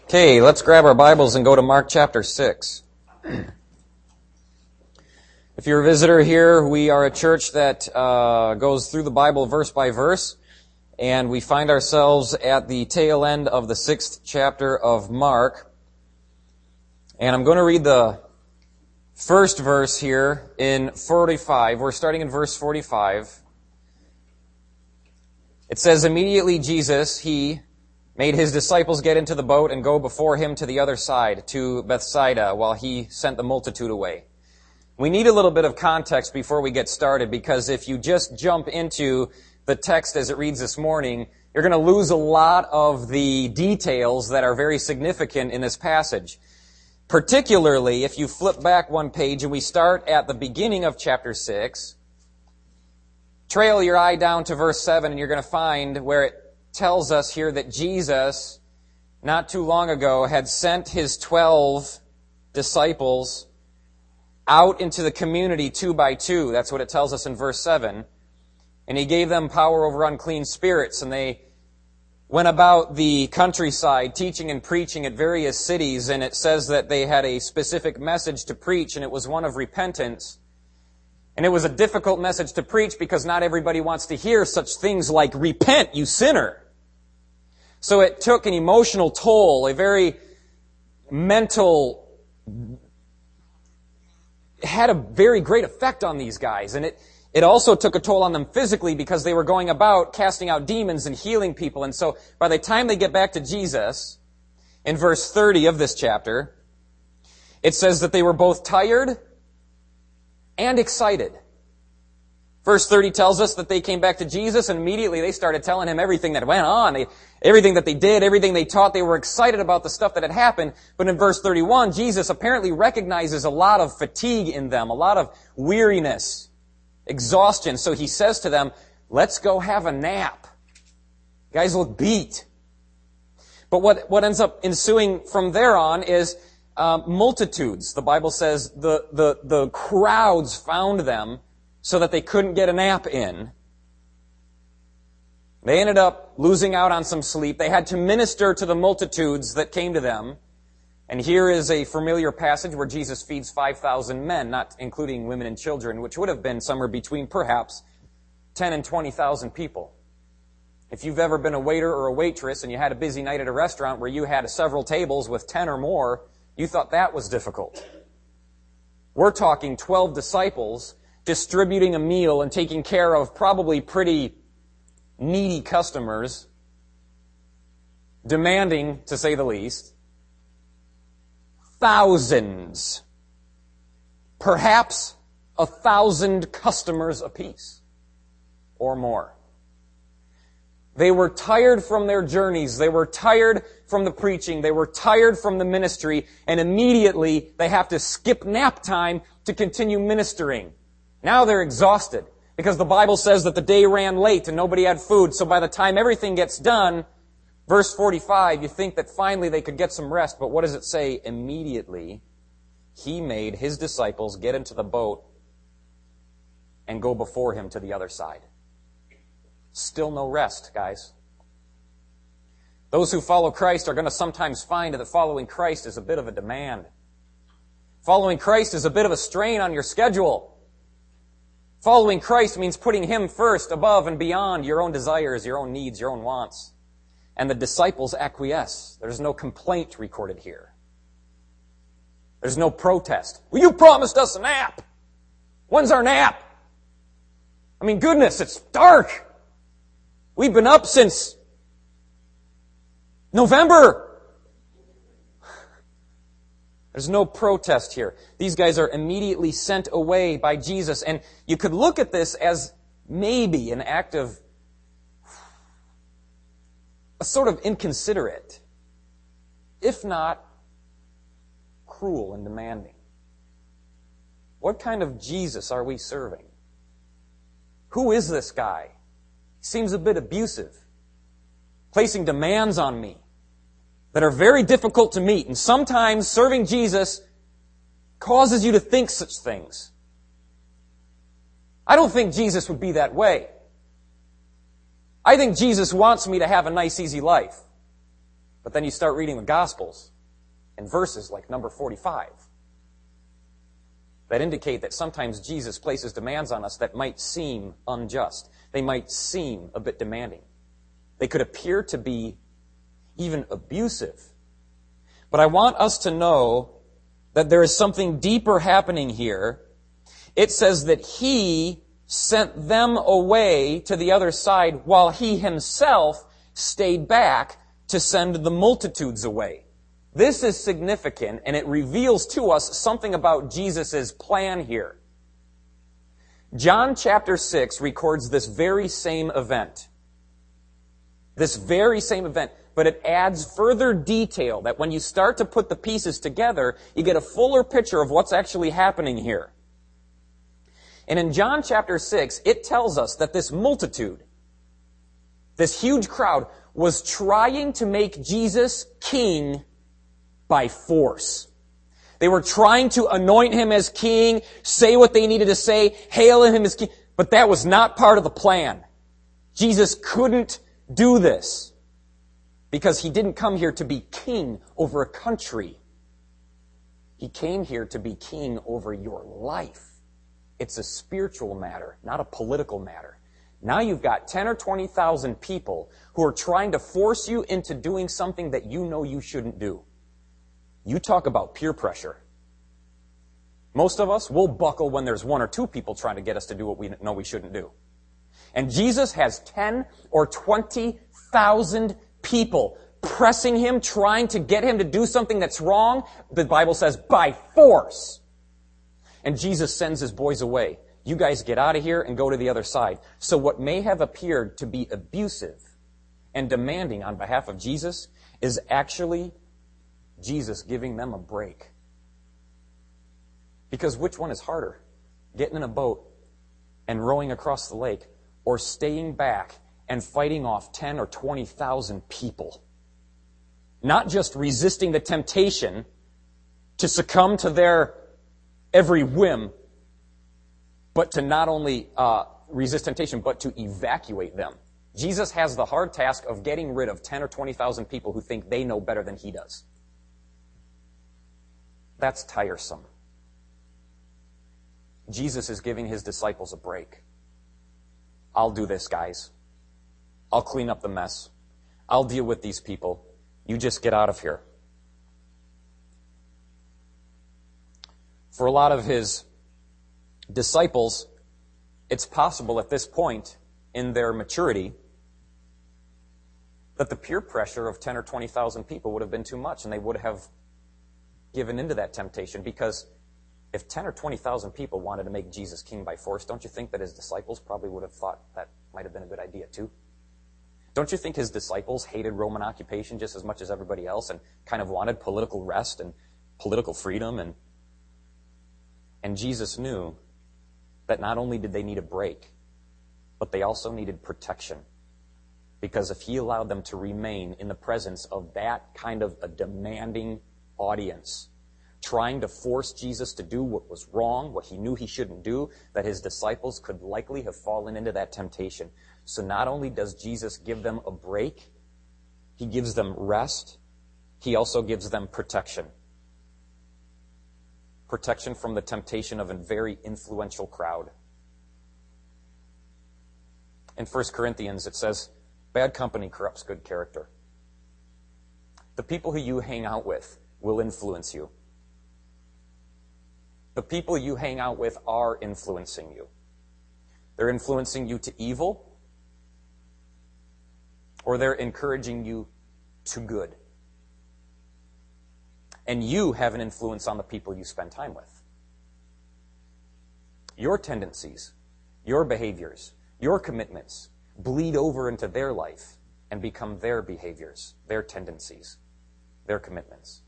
Okay, let's grab our Bibles and go to Mark chapter 6. If you're a visitor here, we are a church that goes through the Bible verse by verse, and we find ourselves at the tail end of the 6th chapter of Mark. And I'm going to read the first verse here in 45. We're starting in verse 45. It says, "Immediately Jesus, he made his disciples get into the boat and go before him to the other side, to Bethsaida, while he sent the multitude away." We need a little bit of context before we get started, because if you just jump into the text as it reads this morning, you're going to lose a lot of the details that are very significant in this passage. Particularly, if you flip back one page and we start at the beginning of chapter 6, trail your eye down to verse 7, and you're going to find where it tells us here that Jesus, not too long ago, had sent his 12 disciples out into the community 2 by 2. That's what it tells us in verse 7. And he gave them power over unclean spirits, and they went about the countryside teaching and preaching at various cities, and it says that they had a specific message to preach, and it was one of repentance. And it was a difficult message to preach because not everybody wants to hear such things like, "Repent, you sinner." So it took an emotional toll, a very mental, it had a very great effect on these guys. And it also took a toll on them physically because they were going about casting out demons and healing people. And so by the time they get back to Jesus, in verse 30 of this chapter, it says that they were both tired and excited. Verse 30 tells us that they came back to Jesus and immediately they started telling him everything that went on, everything that they did, everything they taught. They were excited about the stuff that had happened. But in verse 31, Jesus apparently recognizes a lot of fatigue in them, a lot of weariness, exhaustion. So he says to them, "Let's go have a nap. You guys look beat." But what ends up ensuing from there on is multitudes. The Bible says the crowds found them so that they couldn't get a nap in. They ended up losing out on some sleep. They had to minister to the multitudes that came to them. And here is a familiar passage where Jesus feeds 5,000 men, not including women and children, which would have been somewhere between perhaps 10 and 20,000 people. If you've ever been a waiter or a waitress and you had a busy night at a restaurant where you had several tables with 10 or more, you thought that was difficult. We're talking 12 disciples distributing a meal and taking care of probably pretty needy customers, demanding, to say the least, thousands, perhaps 1,000 customers apiece or more. They were tired from their journeys. They were tired from the preaching. They were tired from the ministry. And immediately they have to skip nap time to continue ministering. Now they're exhausted because the Bible says that the day ran late and nobody had food. So by the time everything gets done, verse 45, you think that finally they could get some rest. But what does it say? Immediately, he made his disciples get into the boat and go before him to the other side. Still no rest, guys. Those who follow Christ are going to sometimes find that following Christ is a bit of a demand. Following Christ is a bit of a strain on your schedule. Following Christ means putting him first, above and beyond your own desires, your own needs, your own wants. And the disciples acquiesce. There's no complaint recorded here. There's no protest. "Well, you promised us a nap. When's our nap? I mean, goodness, it's dark. We've been up since November." There's no protest here. These guys are immediately sent away by Jesus. And you could look at this as maybe an act of a sort of inconsiderate, if not cruel and demanding. What kind of Jesus are we serving? Who is this guy? He seems a bit abusive, placing demands on me that are very difficult to meet. And sometimes serving Jesus causes you to think such things. I don't think Jesus would be that way. I think Jesus wants me to have a nice, easy life. But then you start reading the Gospels and verses like number 45 that indicate that sometimes Jesus places demands on us that might seem unjust. They might seem a bit demanding. They could appear to be even abusive. But I want us to know that there is something deeper happening here. It says that He sent them away to the other side while He Himself stayed back to send the multitudes away. This is significant, and it reveals to us something about Jesus' plan here. John chapter 6 records this very same event. This very same event, but it adds further detail that when you start to put the pieces together, you get a fuller picture of what's actually happening here. And in John chapter 6, it tells us that this multitude, this huge crowd, was trying to make Jesus king by force. They were trying to anoint Him as king, say what they needed to say, hail Him as king. But that was not part of the plan. Jesus couldn't do this because He didn't come here to be king over a country. He came here to be king over your life. It's a spiritual matter, not a political matter. Now you've got 10 or 20,000 people who are trying to force you into doing something that you know you shouldn't do. You talk about peer pressure. Most of us will buckle when there's 1 or 2 people trying to get us to do what we know we shouldn't do. And Jesus has 10 or 20,000 people pressing Him, trying to get Him to do something that's wrong. The Bible says, by force. And Jesus sends His boys away. You guys get out of here and go to the other side. So what may have appeared to be abusive and demanding on behalf of Jesus is actually Jesus giving them a break. Because which one is harder? Getting in a boat and rowing across the lake, or staying back and fighting off 10 or 20,000 people? Not just resisting the temptation to succumb to their every whim, but to not only resist temptation, but to evacuate them. Jesus has the hard task of getting rid of 10 or 20,000 people who think they know better than He does. That's tiresome. Jesus is giving His disciples a break. I'll do this, guys. I'll clean up the mess. I'll deal with these people. You just get out of here. For a lot of His disciples, it's possible at this point in their maturity that the peer pressure of 10 or 20,000 people would have been too much, and they would have given into that temptation. Because if 10 or 20,000 people wanted to make Jesus king by force, don't you think that His disciples probably would have thought that might have been a good idea too? Don't you think His disciples hated Roman occupation just as much as everybody else and kind of wanted political rest and political freedom? And Jesus knew that not only did they need a break, but they also needed protection. Because if He allowed them to remain in the presence of that kind of a demanding audience, trying to force Jesus to do what was wrong, what He knew He shouldn't do, that His disciples could likely have fallen into that temptation. So not only does Jesus give them a break, He gives them rest, He also gives them protection. Protection from the temptation of a very influential crowd. In 1 Corinthians, it says, bad company corrupts good character. The people who you hang out with will influence you. The people you hang out with are influencing you. They're influencing you to evil, or they're encouraging you to good. And you have an influence on the people you spend time with. Your tendencies, your behaviors, your commitments bleed over into their life and become their behaviors, their tendencies, their commitments.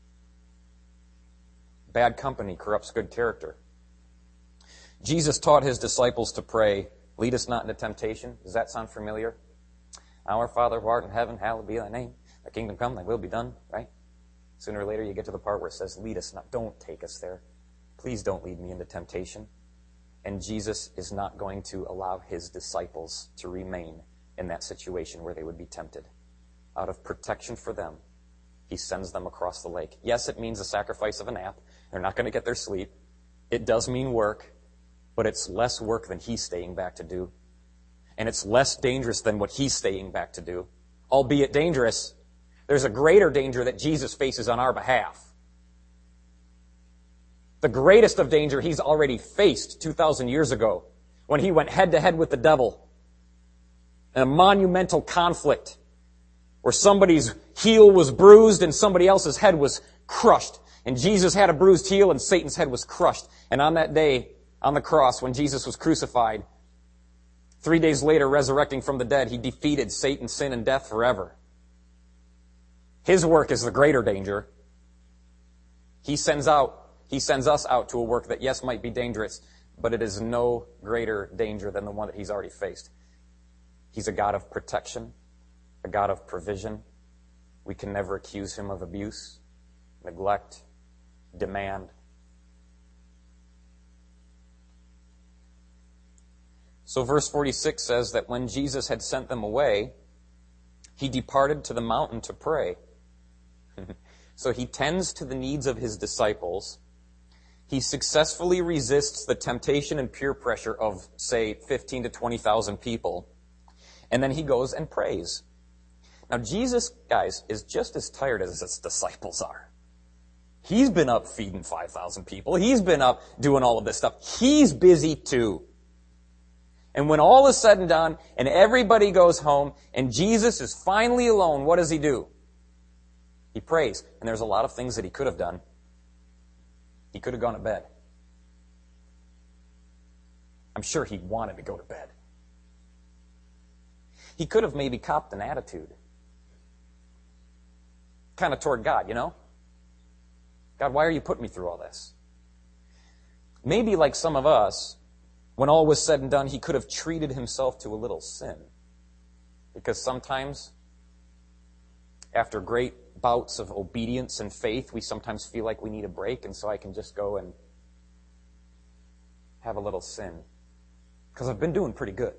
Bad company corrupts good character. Jesus taught His disciples to pray, lead us not into temptation. Does that sound familiar? Our Father who art in heaven, hallowed be thy name. Thy kingdom come, thy will be done, right? Sooner or later you get to the part where it says, lead us not. Don't take us there. Please don't lead me into temptation. And Jesus is not going to allow His disciples to remain in that situation where they would be tempted. Out of protection for them, he sends them across the lake. Yes, it means the sacrifice of a nap. They're not going to get their sleep. It does mean work, but it's less work than he's staying back to do. And it's less dangerous than what he's staying back to do. Albeit dangerous, there's a greater danger that Jesus faces on our behalf. The greatest of danger he's already faced 2,000 years ago when he went head-to-head with the devil in a monumental conflict where somebody's heel was bruised and somebody else's head was crushed. And Jesus had a bruised heel and Satan's head was crushed. And on that day, on the cross, when Jesus was crucified, 3 days later, resurrecting from the dead, he defeated Satan, sin, and death forever. His work is the greater danger. He sends us out to a work that, yes, might be dangerous, but it is no greater danger than the one that he's already faced. He's a God of protection, a God of provision. We can never accuse him of abuse, neglect, demand. So verse 46 says that when Jesus had sent them away, he departed to the mountain to pray. So he tends to the needs of his disciples. He successfully resists the temptation and peer pressure of, say, 15 to 20,000 people. And then he goes and prays. Now Jesus, guys, is just as tired as his disciples are. He's been up feeding 5,000 people. He's been up doing all of this stuff. He's busy too. And when all is said and done, and everybody goes home, and Jesus is finally alone, what does he do? He prays. And there's a lot of things that he could have done. He could have gone to bed. I'm sure he wanted to go to bed. He could have maybe copped an attitude. Kind of toward God, you know? God, why are you putting me through all this? Maybe like some of us, when all was said and done, he could have treated himself to a little sin. Because sometimes, after great bouts of obedience and faith, we sometimes feel like we need a break, and so I can just go and have a little sin. Because I've been doing pretty good.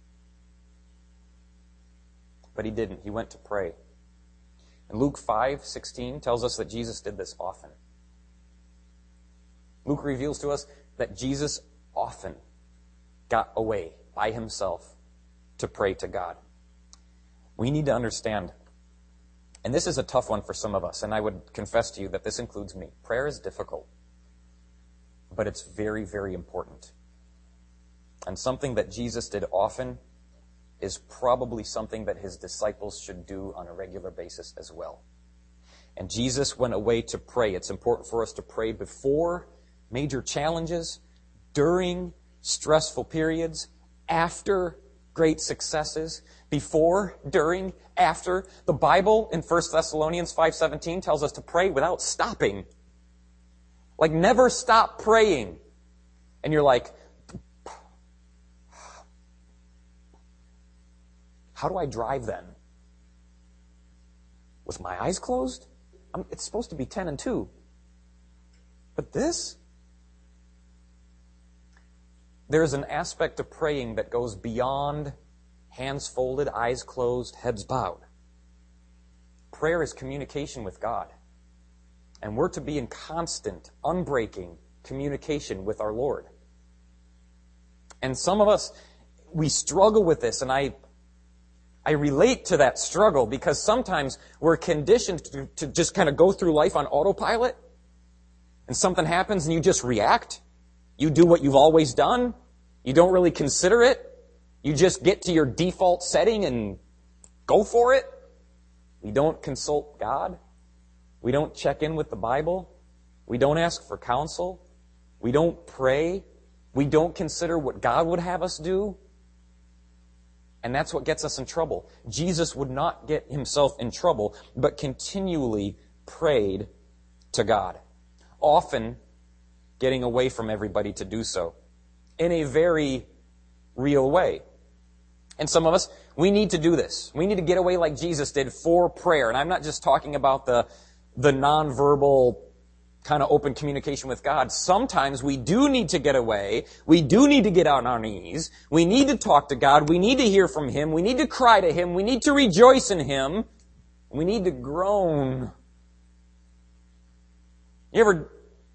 But he didn't. He went to pray. And Luke 5:16 tells us that Jesus did this often. Luke reveals to us that Jesus often got away by himself to pray to God. We need to understand, and this is a tough one for some of us, and I would confess to you that this includes me. Prayer is difficult, but it's very, very important. And something that Jesus did often is probably something that his disciples should do on a regular basis as well. And Jesus went away to pray. It's important for us to pray before major challenges, during stressful periods, after great successes, before, during, after. The Bible in 1 Thessalonians 5:17 tells us to pray without stopping. Like, never stop praying. And you're like, how do I drive then? With my eyes closed? It's supposed to be 10 and 2. But this? There's an aspect of praying that goes beyond hands folded, eyes closed, heads bowed. Prayer is communication with God. And we're to be in constant, unbreaking communication with our Lord. And some of us, we struggle with this, and I relate to that struggle because sometimes we're conditioned to just kind of go through life on autopilot, and something happens and you just react. You do what you've always done. You don't really consider it. You just get to your default setting and go for it. We don't consult God. We don't check in with the Bible. We don't ask for counsel. We don't pray. We don't consider what God would have us do. And that's what gets us in trouble. Jesus would not get himself in trouble, but continually prayed to God. Often getting away from everybody to do so in a very real way. And some of us, we need to do this. We need to get away like Jesus did for prayer. And I'm not just talking about the nonverbal kind of open communication with God. Sometimes we do need to get away. We do need to get on our knees. We need to talk to God. We need to hear from him. We need to cry to him. We need to rejoice in him. We need to groan You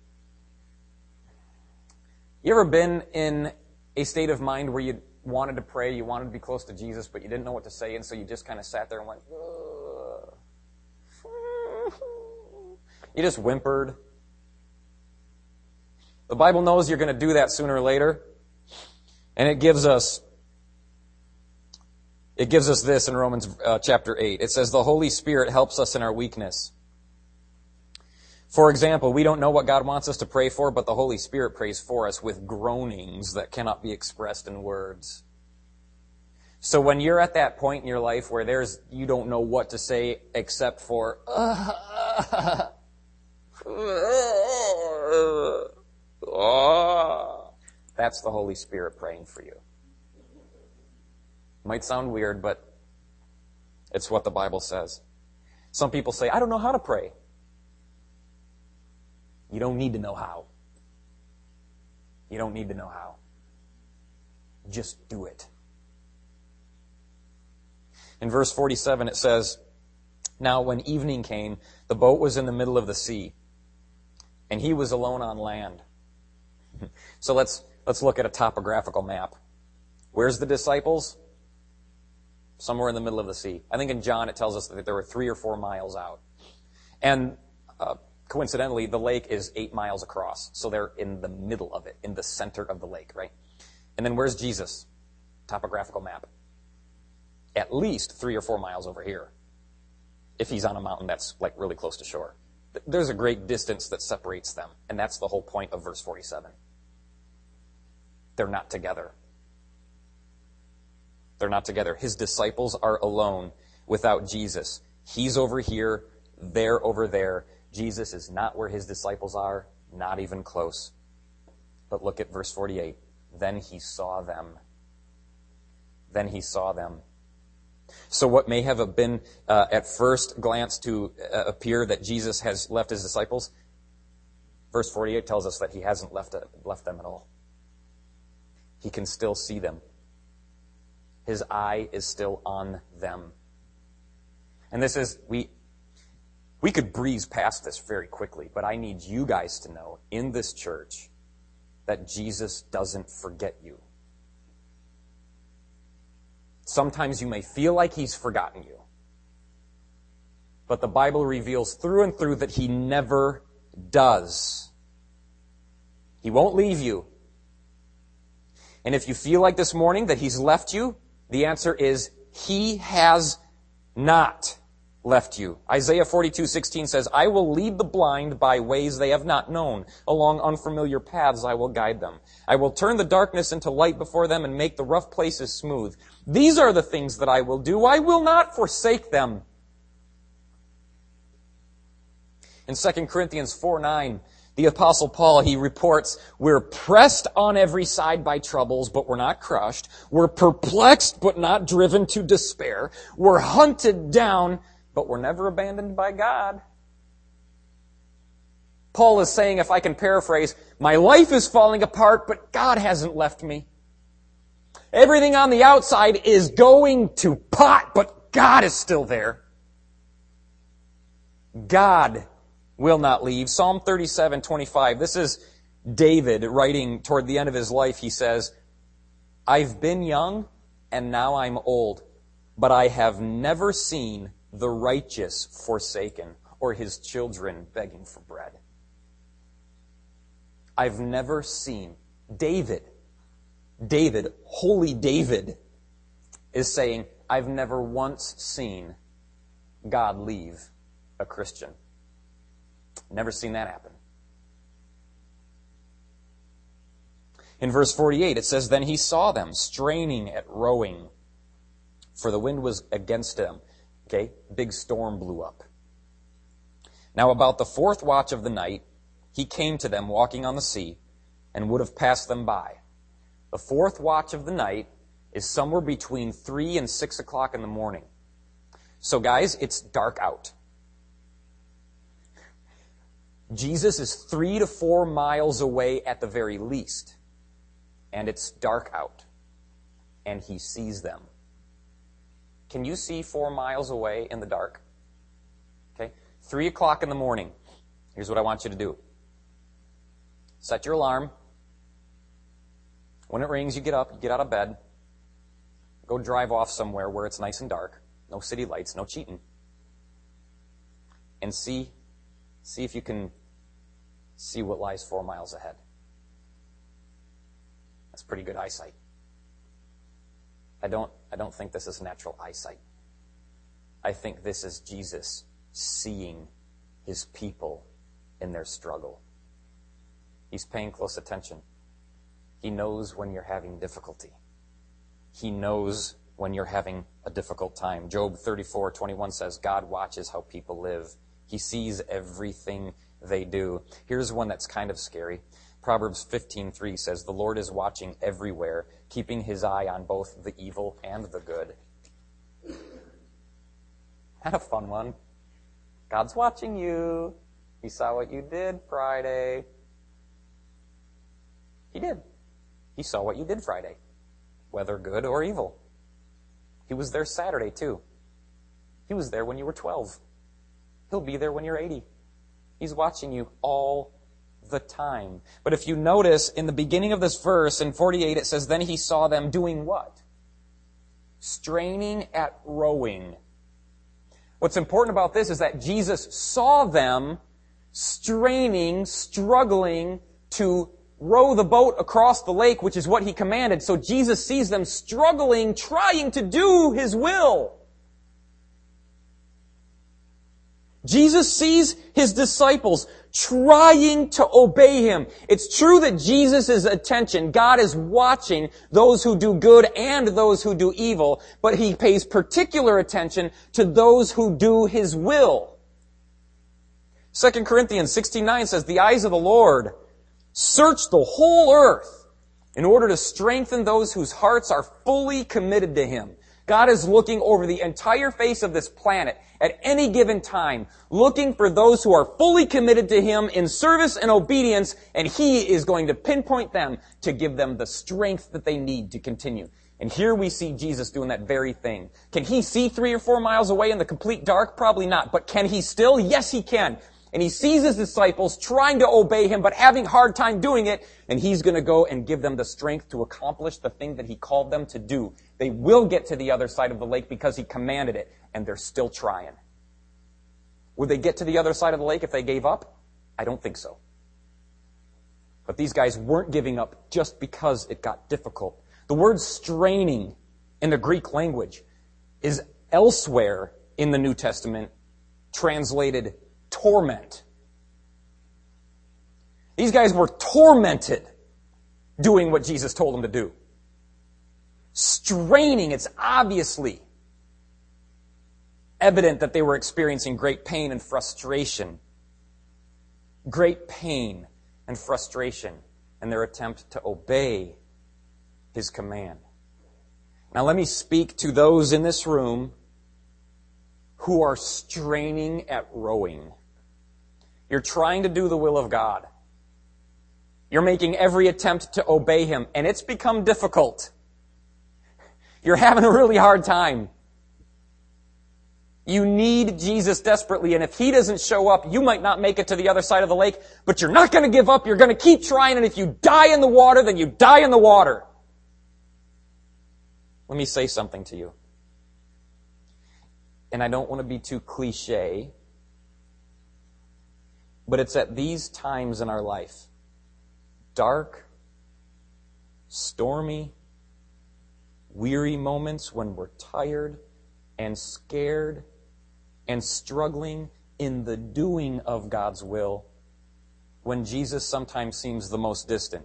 ever been in a state of mind where you wanted to pray, you wanted to be close to Jesus, but you didn't know what to say, and so you just kind of sat there and went, ugh. You just whimpered. The Bible knows you're going to do that sooner or later, and it gives us this in Romans chapter 8. It says, the Holy Spirit helps us in our weakness. For example, we don't know what God wants us to pray for, but the Holy Spirit prays for us with groanings that cannot be expressed in words. So when you're at that point in your life where you don't know what to say except for, that's the Holy Spirit praying for you. Might sound weird, but it's what the Bible says. Some people say, I don't know how to pray. You don't need to know how. You don't need to know how. Just do it. In verse 47 it says, now when evening came, the boat was in the middle of the sea, and he was alone on land. So let's look at a topographical map. Where's the disciples? Somewhere in the middle of the sea. I think in John it tells us that there were 3 or 4 miles out. And coincidentally, the lake is 8 miles across. So they're in the middle of it, in the center of the lake, right? And then where's Jesus? Topographical map. At least 3 or 4 miles over here. If he's on a mountain that's like really close to shore. There's a great distance that separates them. And that's the whole point of verse 47. They're not together. They're not together. His disciples are alone without Jesus. He's over here. They're over there. Jesus is not where his disciples are, not even close. But look at verse 48. Then he saw them. Then he saw them. So what may have been at first glance to appear that Jesus has left his disciples, verse 48 tells us that he hasn't left them at all. He can still see them. His eye is still on them. And this is, we could breeze past this very quickly, but I need you guys to know in this church that Jesus doesn't forget you. Sometimes you may feel like he's forgotten you. But the Bible reveals through and through that he never does. He won't leave you. And if you feel like this morning that he's left you, the answer is he has not left you. Isaiah 42:16 says, I will lead the blind by ways they have not known. Along unfamiliar paths I will guide them. I will turn the darkness into light before them and make the rough places smooth. These are the things that I will do. I will not forsake them. In 2 Corinthians 4:9, the Apostle Paul, he reports, we're pressed on every side by troubles, but we're not crushed. We're perplexed, but not driven to despair. We're hunted down, but we're never abandoned by God. Paul is saying, if I can paraphrase, my life is falling apart, but God hasn't left me. Everything on the outside is going to pot, but God is still there. God will not leave. Psalm 37:25. This is David writing toward the end of his life. He says, I've been young and now I'm old, but I have never seen the righteous forsaken or his children begging for bread. I've never seen. David, holy David, is saying, I've never once seen God leave a Christian. Never seen that happen. In verse 48, it says, then he saw them straining at rowing, for the wind was against them. Okay, big storm blew up. Now about the 4th watch of the night, he came to them walking on the sea and would have passed them by. The 4th watch of the night is somewhere between 3 and 6 o'clock in the morning. So guys, it's dark out. Jesus is 3 to 4 miles away at the very least. And it's dark out. And he sees them. Can you see 4 miles away in the dark? Okay. 3 o'clock in the morning. Here's what I want you to do. Set your alarm. When it rings, you get up, you get out of bed, go drive off somewhere where it's nice and dark, no city lights, no cheating, and see if you can see what lies 4 miles ahead. That's pretty good eyesight. I don't think this is natural eyesight. I think this is Jesus seeing his people in their struggle. He's paying close attention. He knows when you're having difficulty. He knows when you're having a difficult time. Job 34:21 says, God watches how people live. He sees everything they do. Here's one that's kind of scary. Proverbs 15:3 says, the Lord is watching everywhere, keeping his eye on both the evil and the good. Kind of fun one. God's watching you. He saw what you did Friday. He did. He saw what you did Friday, whether good or evil. He was there Saturday, too. He was there when you were 12. He'll be there when you're 80. He's watching you all the time. But if you notice, in the beginning of this verse, in 48, it says, then he saw them doing what? Straining at rowing. What's important about this is that Jesus saw them straining, struggling to row the boat across the lake, which is what he commanded. So Jesus sees them struggling, trying to do his will. Jesus sees his disciples trying to obey him. It's true that Jesus' attention, God is watching those who do good and those who do evil, but he pays particular attention to those who do his will. 2 Corinthians 16:9 says, the eyes of the Lord search the whole earth in order to strengthen those whose hearts are fully committed to him. God is looking over the entire face of this planet at any given time, looking for those who are fully committed to him in service and obedience, and he is going to pinpoint them to give them the strength that they need to continue. And here we see Jesus doing that very thing. Can he see 3 or 4 miles away in the complete dark? Probably not. But can he still? Yes, he can. And he sees his disciples trying to obey him, but having a hard time doing it, and he's going to go and give them the strength to accomplish the thing that he called them to do. They will get to the other side of the lake because he commanded it, and they're still trying. Would they get to the other side of the lake if they gave up? I don't think so. But these guys weren't giving up just because it got difficult. The word straining in the Greek language is elsewhere in the New Testament translated torment. These guys were tormented doing what Jesus told them to do. Straining, it's obviously evident that they were experiencing great pain and frustration. Great pain and frustration in their attempt to obey his command. Now let me speak to those in this room who are straining at rowing. You're trying to do the will of God. You're making every attempt to obey him, and it's become difficult. You're having a really hard time. You need Jesus desperately, and if he doesn't show up, you might not make it to the other side of the lake, but you're not going to give up. You're going to keep trying, and if you die in the water, then you die in the water. Let me say something to you. And I don't want to be too cliche, but it's at these times in our life, dark, stormy, weary moments when we're tired and scared and struggling in the doing of God's will, when Jesus sometimes seems the most distant.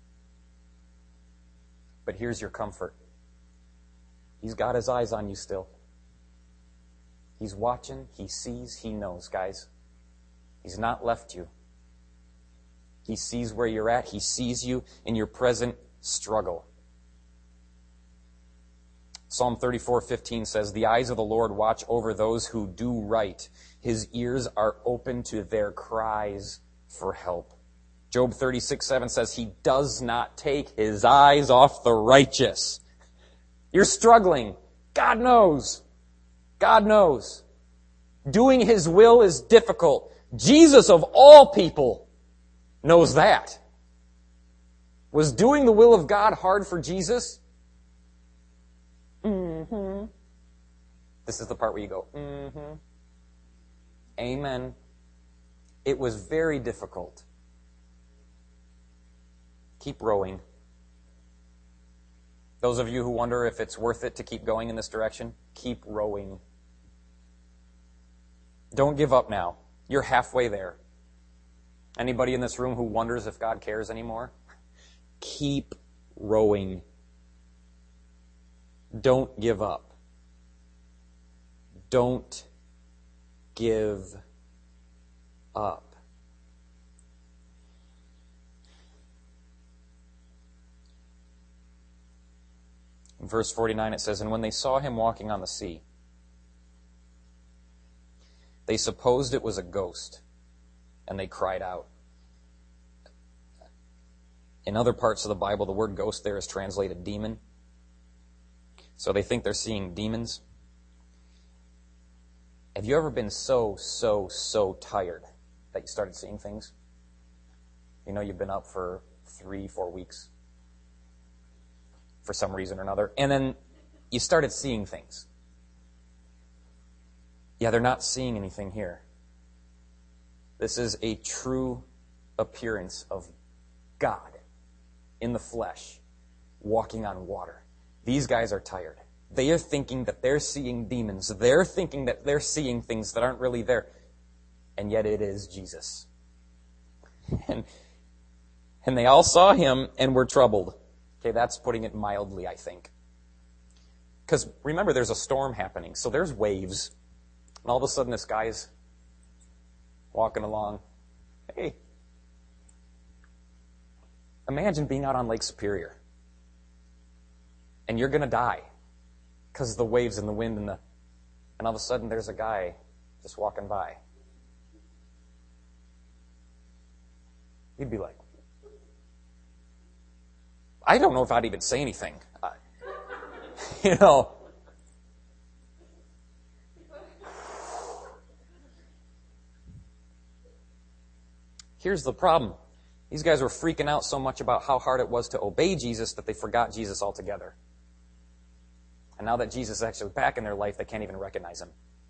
But here's your comfort. He's got his eyes on you still. He's watching, he sees, he knows, guys. He's not left you. He sees where you're at. He sees you in your present struggle. Psalm 34:15 says, the eyes of the Lord watch over those who do right. His ears are open to their cries for help. Job 36:7 says, he does not take his eyes off the righteous. You're struggling. God knows. God knows. Doing his will is difficult. Jesus, of all people, knows that. Was doing the will of God hard for Jesus? Mm-hmm. This is the part where you go, mm-hmm. Amen. It was very difficult. Keep rowing. Those of you who wonder if it's worth it to keep going in this direction, keep rowing. Don't give up now. You're halfway there. Anybody in this room who wonders if God cares anymore? Keep rowing. Don't give up. Don't give up. In verse 49 it says, "And when they saw him walking on the sea, they supposed it was a ghost, and they cried out." In other parts of the Bible, the word ghost there is translated demon. So they think they're seeing demons. Have you ever been so tired that you started seeing things? You know you've been up for 3-4 weeks for some reason or another, and then you started seeing things. Yeah, they're not seeing anything here. This is a true appearance of God in the flesh, walking on water. These guys are tired. They are thinking that they're seeing demons. They're thinking that they're seeing things that aren't really there. And yet it is Jesus. And they all saw him and were troubled. Okay, that's putting it mildly, I think. Because remember, there's a storm happening. So there's waves. And all of a sudden this guy's walking along. Hey. Imagine being out on Lake Superior. And you're going to die. Because of the waves and the wind and all of a sudden there's a guy just walking by. You'd be like, I don't know if I'd even say anything. You know. Here's the problem. These guys were freaking out so much about how hard it was to obey Jesus that they forgot Jesus altogether. And now that Jesus is actually back in their life, they can't even recognize him.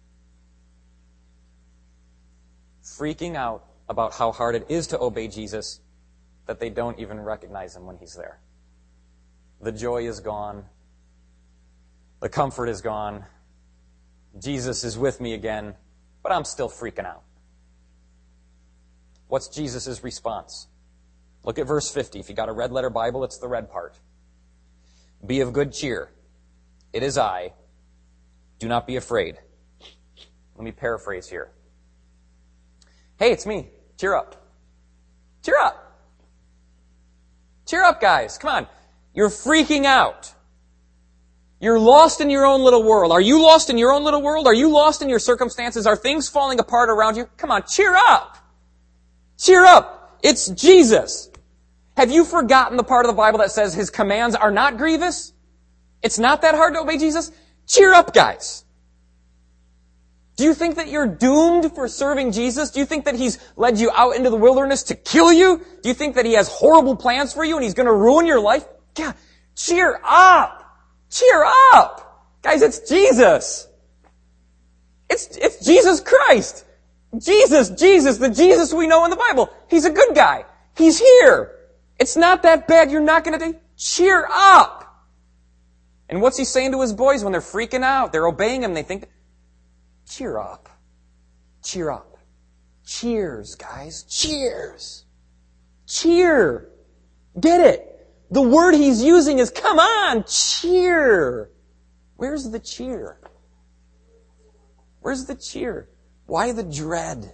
Freaking out about how hard it is to obey Jesus that they don't even recognize him when he's there. The joy is gone. The comfort is gone. Jesus is with me again, but I'm still freaking out. What's Jesus' response? Look at verse 50. If you got a red letter Bible, it's the red part. "Be of good cheer. It is I. Do not be afraid." Let me paraphrase here. Hey, it's me. Cheer up. Cheer up. Cheer up, guys. Come on. You're freaking out. You're lost in your own little world. Are you lost in your own little world? Are you lost in your circumstances? Are things falling apart around you? Come on, cheer up. Cheer up. It's Jesus. Have you forgotten the part of the Bible that says his commands are not grievous? It's not that hard to obey Jesus? Cheer up, guys. Do you think that you're doomed for serving Jesus? Do you think that he's led you out into the wilderness to kill you? Do you think that he has horrible plans for you and he's going to ruin your life? God, cheer up. Cheer up. Guys, it's Jesus. It's Jesus Christ. Jesus, the Jesus we know in the Bible. He's a good guy. He's here. It's not that bad. You're not going to die. Cheer up. And what's he saying to his boys when they're freaking out? They're obeying him. They think, cheer up. Cheer up. Cheers, guys. Cheers. Cheer. Get it? The word he's using is, come on, cheer. Where's the cheer? Where's the cheer? Why the dread?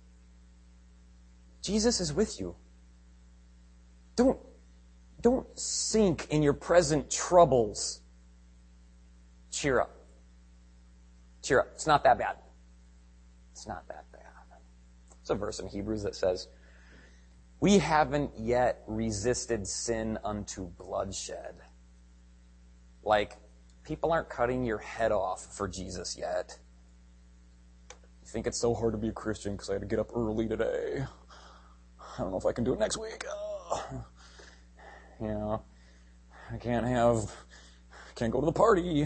Jesus is with you. Don't sink in your present troubles. Cheer up. Cheer up. It's not that bad. It's not that bad. There's a verse in Hebrews that says, we haven't yet resisted sin unto bloodshed. Like, people aren't cutting your head off for Jesus yet. You think it's so hard to be a Christian because I had to get up early today. I don't know if I can do it next week. I can't go to the party.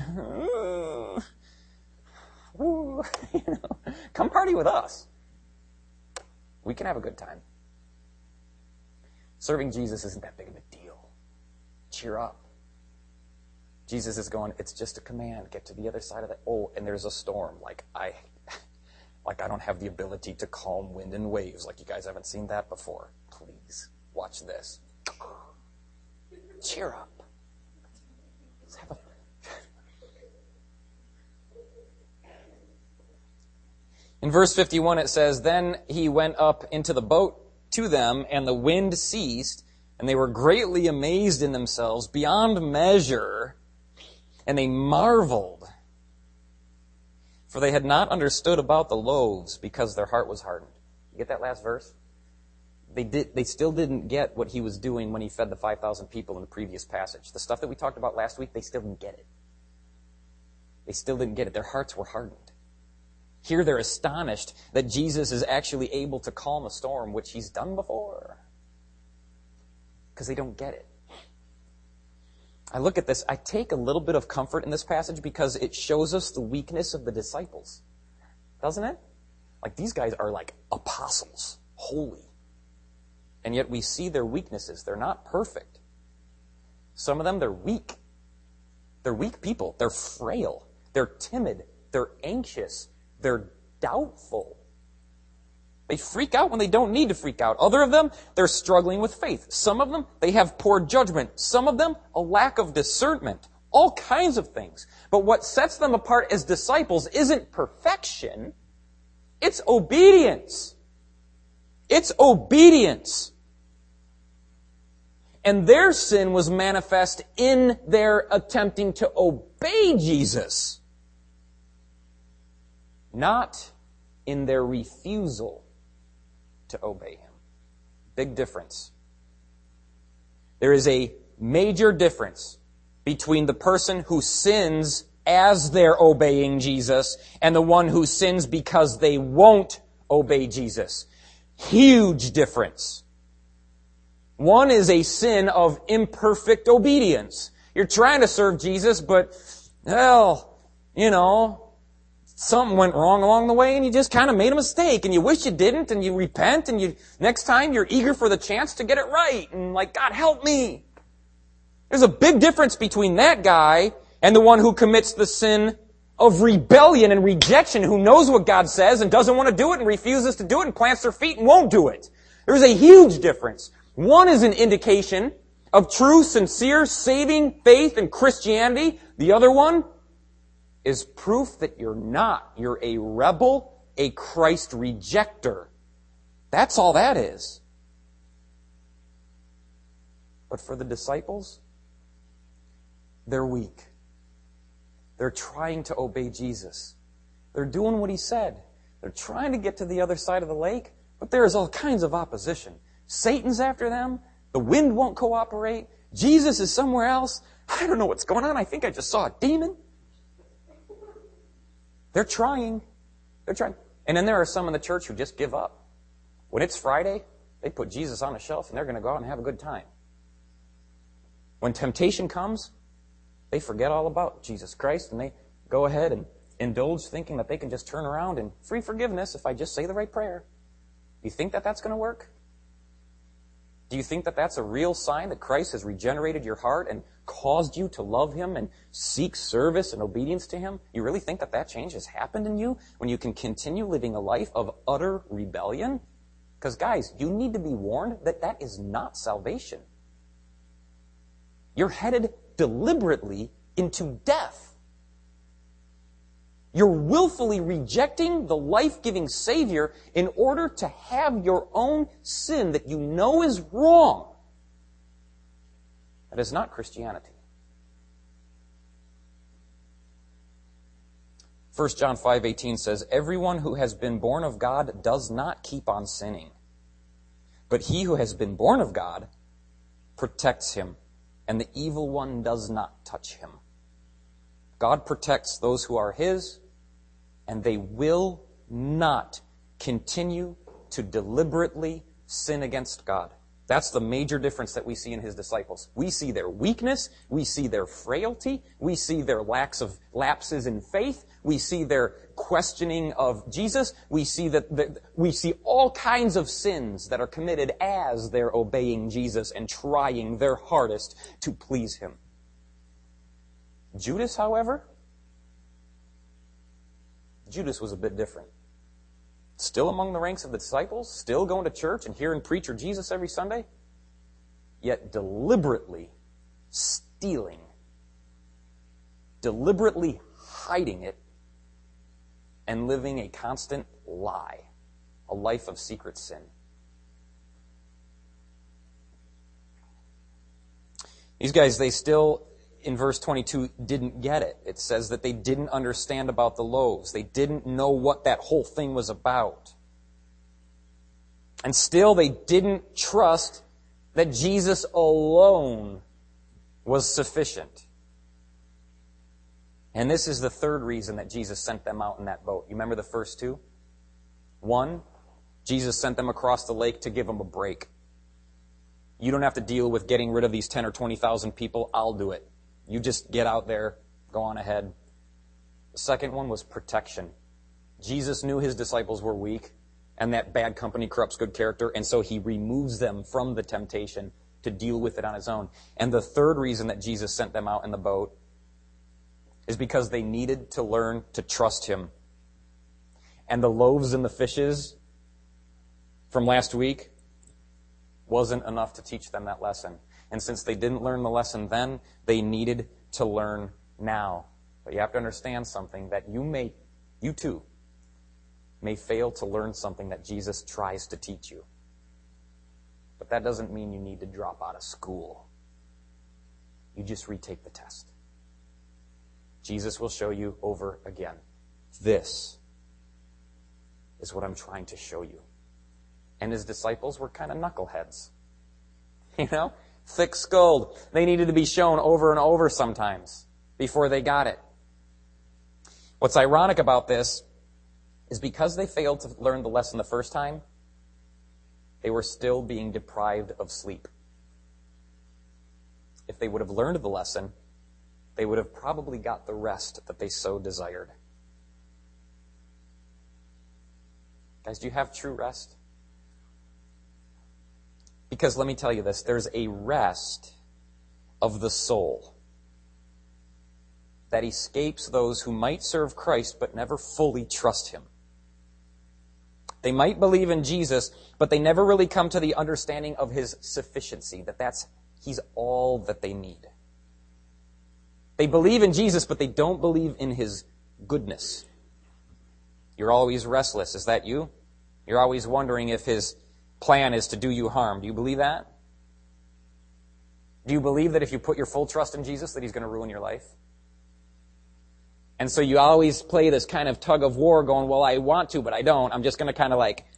Come party with us. We can have a good time. Serving Jesus isn't that big of a deal. Cheer up. Jesus is going, it's just a command. Get to the other side of that. Oh, and there's a storm. I don't have the ability to calm wind and waves. You guys haven't seen that before. Please, watch this. Cheer up. Let's have a... In verse 51 it says, Then he went up into the boat to them, and the wind ceased, and they were greatly amazed in themselves beyond measure, and they marveled, for they had not understood about the loaves, because their heart was hardened. You get that last verse? They still didn't get what he was doing when he fed the 5,000 people in the previous passage. The stuff that we talked about last week, they still didn't get it. They still didn't get it. Their hearts were hardened. Here they're astonished that Jesus is actually able to calm a storm, which he's done before. Because they don't get it. I look at this, I take a little bit of comfort in this passage because it shows us the weakness of the disciples. Doesn't it? These guys are like apostles, holy. And yet we see their weaknesses. They're not perfect. Some of them, they're weak. They're weak people. They're frail. They're timid. They're anxious. They're doubtful. They freak out when they don't need to freak out. Other of them, they're struggling with faith. Some of them, they have poor judgment. Some of them, a lack of discernment. All kinds of things. But what sets them apart as disciples isn't perfection. It's obedience. It's obedience. And their sin was manifest in their attempting to obey Jesus, not in their refusal to obey him. Big difference. There is a major difference between the person who sins as they're obeying Jesus and the one who sins because they won't obey Jesus. Huge difference. One is a sin of imperfect obedience. You're trying to serve Jesus, but, something went wrong along the way and you just kind of made a mistake and you wish you didn't and you repent and next time you're eager for the chance to get it right and God help me. There's a big difference between that guy and the one who commits the sin of rebellion and rejection, who knows what God says and doesn't want to do it and refuses to do it and plants their feet and won't do it. There's a huge difference. One is an indication of true, sincere, saving faith in Christianity. The other one is proof that you're not. You're a rebel, a Christ rejecter. That's all that is. But for the disciples, they're weak. They're trying to obey Jesus. They're doing what he said. They're trying to get to the other side of the lake, but there is all kinds of opposition. Satan's after them. The wind won't cooperate. Jesus is somewhere else. I don't know what's going on. I think I just saw a demon. They're trying. They're trying. And then there are some in the church who just give up. When it's Friday, they put Jesus on a shelf and they're going to go out and have a good time. When temptation comes, they forget all about Jesus Christ and they go ahead and indulge thinking that they can just turn around and free forgiveness if I just say the right prayer. Do you think that that's going to work? Do you think that that's a real sign that Christ has regenerated your heart and caused you to love him and seek service and obedience to him? You really think that that change has happened in you when you can continue living a life of utter rebellion? Because guys, you need to be warned that that is not salvation. You're headed deliberately into death. You're willfully rejecting the life-giving Savior in order to have your own sin that you know is wrong. That is not Christianity. 1 John 5:18 says, Everyone who has been born of God does not keep on sinning. But he who has been born of God protects him, and the evil one does not touch him. God protects those who are his, and they will not continue to deliberately sin against God. That's the major difference that we see in his disciples. We see their weakness. We see their frailty. We see their lapses in faith. We see their questioning of Jesus. We see we see all kinds of sins that are committed as they're obeying Jesus and trying their hardest to please him. Judas, however, Judas was a bit different. Still among the ranks of the disciples, still going to church and hearing preacher Jesus every Sunday, yet deliberately stealing, deliberately hiding it, and living a constant lie, a life of secret sin. These guys, they still, in verse 22, didn't get it. It says that they didn't understand about the loaves. They didn't know what that whole thing was about. And still they didn't trust that Jesus alone was sufficient. And this is the third reason that Jesus sent them out in that boat. You remember the first two? One, Jesus sent them across the lake to give them a break. You don't have to deal with getting rid of these 10 or 20,000 people. I'll do it. You just get out there, go on ahead. The second one was protection. Jesus knew his disciples were weak, and that bad company corrupts good character, and so he removes them from the temptation to deal with it on his own. And the third reason that Jesus sent them out in the boat is because they needed to learn to trust him. And the loaves and the fishes from last week wasn't enough to teach them that lesson. And since they didn't learn the lesson then, they needed to learn now. But you have to understand something, that you too, may fail to learn something that Jesus tries to teach you. But that doesn't mean you need to drop out of school. You just retake the test. Jesus will show you over again. This is what I'm trying to show you. And his disciples were kind of knuckleheads. You know? Thick-skulled. They needed to be shown over and over sometimes before they got it. What's ironic about this is because they failed to learn the lesson the first time, they were still being deprived of sleep. If they would have learned the lesson, they would have probably got the rest that they so desired. Guys, do you have true rest? Because let me tell you this, there's a rest of the soul that escapes those who might serve Christ but never fully trust him. They might believe in Jesus, but they never really come to the understanding of his sufficiency, he's all that they need. They believe in Jesus, but they don't believe in his goodness. You're always restless. Is that you? You're always wondering if his plan is to do you harm. Do you believe that? Do you believe that if you put your full trust in Jesus, that he's going to ruin your life? And so you always play this kind of tug of war going, well, I want to, but I don't. I'm just going to kind of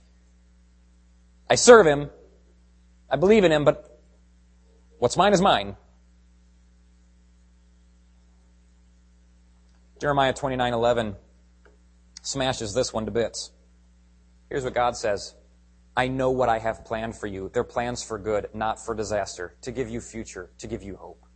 I serve him, I believe in him, but what's mine is mine. Jeremiah 29:11 smashes this one to bits. Here's what God says. I know what I have planned for you. They're plans for good, not for disaster, to give you future, to give you hope.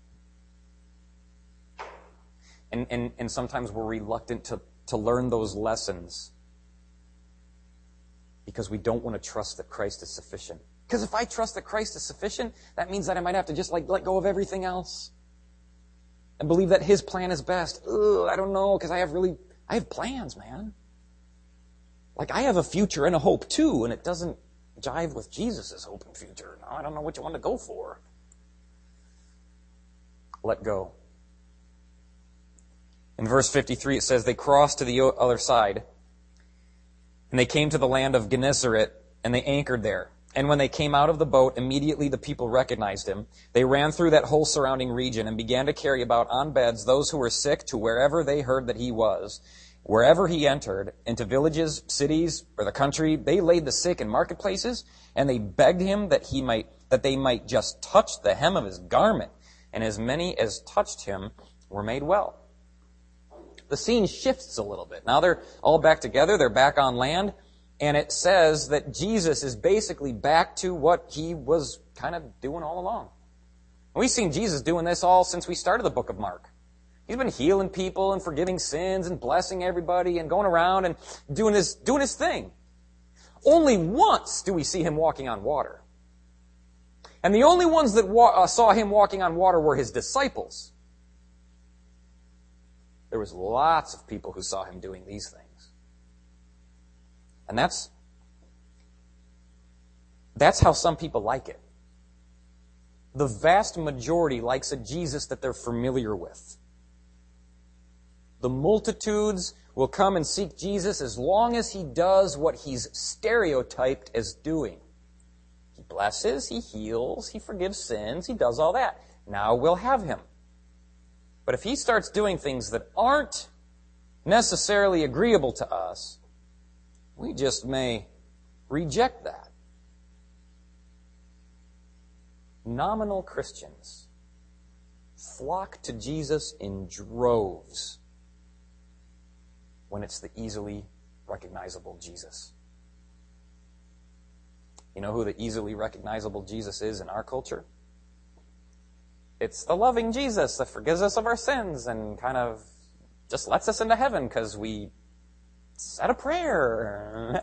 And sometimes we're reluctant to learn those lessons because we don't want to trust that Christ is sufficient. Because if I trust that Christ is sufficient, that means that I might have to just let go of everything else and believe that his plan is best. I don't know, because I have plans, man. I have a future and a hope too, and it doesn't jive with Jesus' hope and future. No, I don't know what you want to go for. Let go. In verse 53, it says, they crossed to the other side, and they came to the land of Gennesaret, and they anchored there. And when they came out of the boat, immediately the people recognized him. They ran through that whole surrounding region and began to carry about on beds those who were sick to wherever they heard that he was. Wherever he entered, into villages, cities, or the country, they laid the sick in marketplaces, and they begged him that they might just touch the hem of his garment. And as many as touched him were made well. The scene shifts a little bit. Now they're all back together. They're back on land. And it says that Jesus is basically back to what he was kind of doing all along. We've seen Jesus doing this all since we started the book of Mark. He's been healing people and forgiving sins and blessing everybody and going around and doing his thing. Only once do we see him walking on water. And the only ones that saw him walking on water were his disciples. There was lots of people who saw him doing these things. And that's how some people like it. The vast majority likes a Jesus that they're familiar with. The multitudes will come and seek Jesus as long as he does what he's stereotyped as doing. He blesses, he heals, he forgives sins, he does all that. Now we'll have him. But if he starts doing things that aren't necessarily agreeable to us, we just may reject that. Nominal Christians flock to Jesus in droves when it's the easily recognizable Jesus. You know who the easily recognizable Jesus is in our culture? It's the loving Jesus that forgives us of our sins and kind of just lets us into heaven because we said a prayer.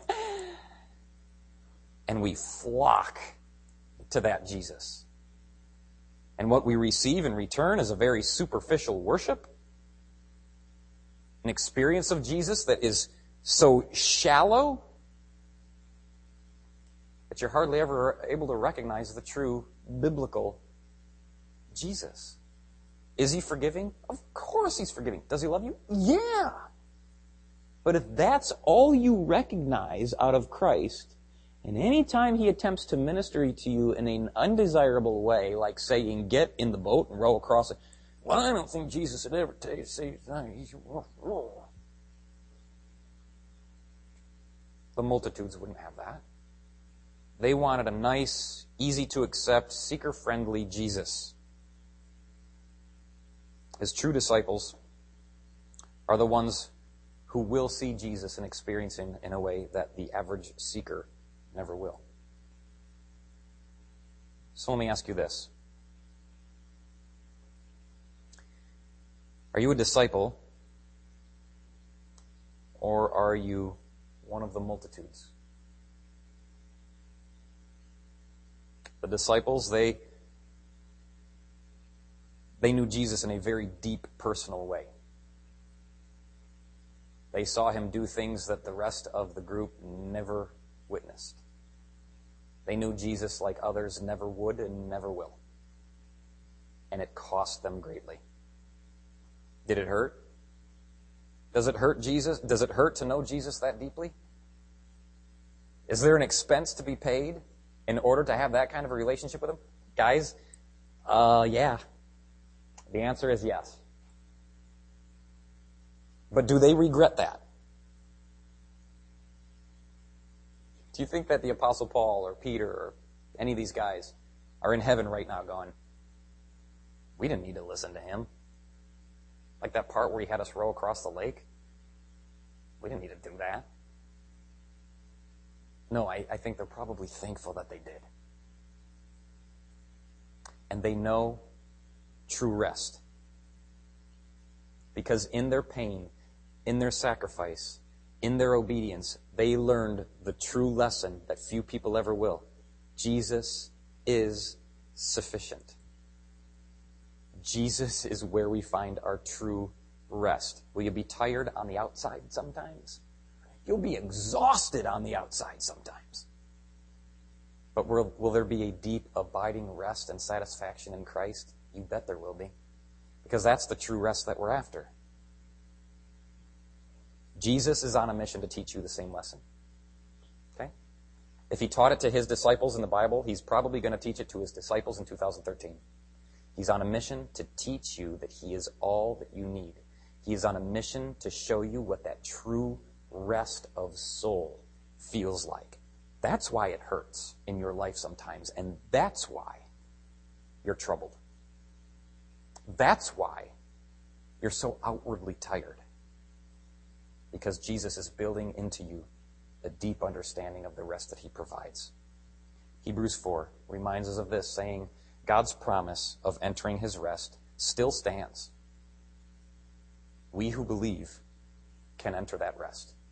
And we flock to that Jesus. And what we receive in return is a very superficial worship, an experience of Jesus that is so shallow that you're hardly ever able to recognize the true biblical Jesus. Is he forgiving? Of course he's forgiving. Does he love you? Yeah. But if that's all you recognize out of Christ, and any time he attempts to minister to you in an undesirable way, like saying, get in the boat and row across it, well, I don't think Jesus would ever tell you to say, the multitudes wouldn't have that. They wanted a nice, easy-to-accept, seeker-friendly Jesus. His true disciples are the ones who will see Jesus and experience him in a way that the average seeker never will. So let me ask you this. Are you a disciple, or are you one of the multitudes? The disciples, they knew Jesus in a very deep, personal way. They saw him do things that the rest of the group never witnessed. They knew Jesus like others never would and never will. And it cost them greatly. Did it hurt? Does it hurt Jesus? Does it hurt to know Jesus that deeply? Is there an expense to be paid in order to have that kind of a relationship with him? Guys, yeah. The answer is yes. But do they regret that? Do you think that the Apostle Paul or Peter or any of these guys are in heaven right now going, we didn't need to listen to him? Like that part where he had us row across the lake? We didn't need to do that. No, I think they're probably thankful that they did. And they know true rest. Because in their pain, in their sacrifice, in their obedience, they learned the true lesson that few people ever will. Jesus is sufficient. Jesus is where we find our true rest. Will you be tired on the outside sometimes? You'll be exhausted on the outside sometimes. But will there be a deep, abiding rest and satisfaction in Christ? You bet there will be. Because that's the true rest that we're after. Jesus is on a mission to teach you the same lesson. Okay? If he taught it to his disciples in the Bible, he's probably going to teach it to his disciples in 2013. He's on a mission to teach you that he is all that you need. He is on a mission to show you what that true rest of soul feels like. That's why it hurts in your life sometimes, and that's why you're troubled. That's why you're so outwardly tired. Because Jesus is building into you a deep understanding of the rest that he provides. Hebrews 4 reminds us of this, saying, God's promise of entering his rest still stands. We who believe can enter that rest.